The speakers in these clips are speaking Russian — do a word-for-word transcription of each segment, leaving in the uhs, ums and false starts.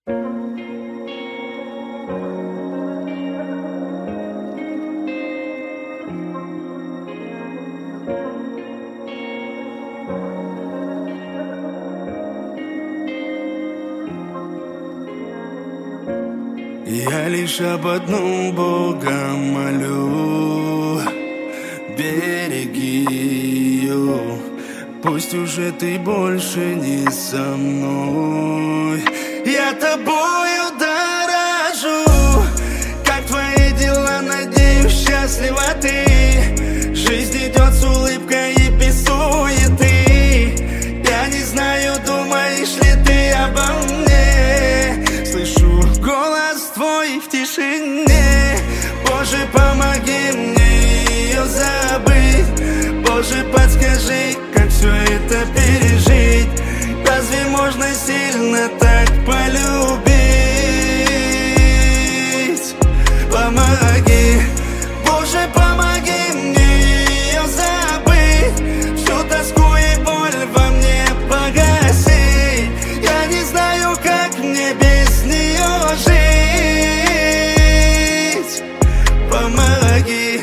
Я лишь об одном Бога молю: береги ее. Пусть уже ты больше не со мной. Я тобою дорожу. Как твои дела, надеюсь, счастлива ты. Жизнь идет с улыбкой и без суеты. Я не знаю, думаешь ли ты обо мне. Слышу голос твой в тишине. Боже, помоги мне ее забыть. Боже, подскажи, как все это пережить. Разве можно сильно так полюбить? Помоги, Боже, помоги мне ее забыть. Всю тоску и боль во мне погасить. Я не знаю, как мне без нее жить. Помоги.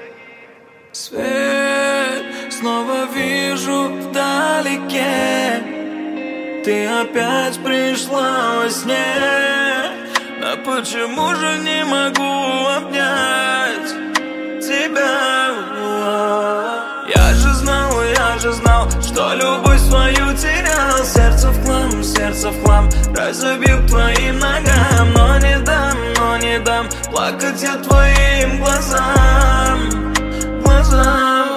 Свет снова вижу вдалеке. Ты опять пришла во сне. Но почему же не могу обнять тебя? Я же знал, я же знал, что любовь свою терял. Сердце в хлам, сердце в хлам, разобил к твоим ногам. Но не дам, но не дам плакать я твоим глазам, глазам.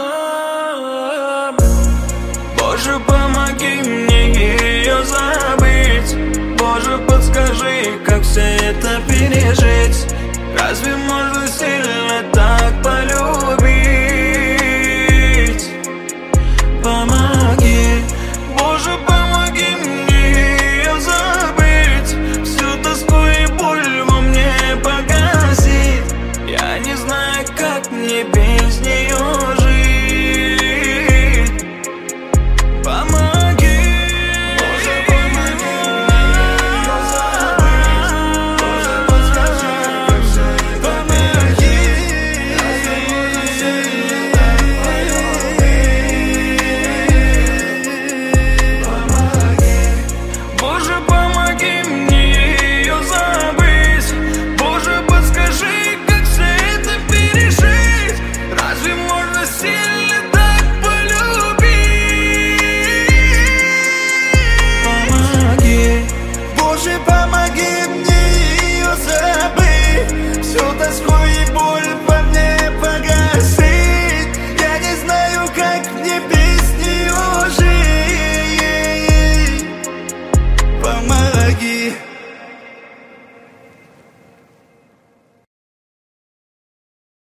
Боже, помоги мне ее забыть. Боже, подскажи, как все это пережить. Разве можно сильно так полюбить?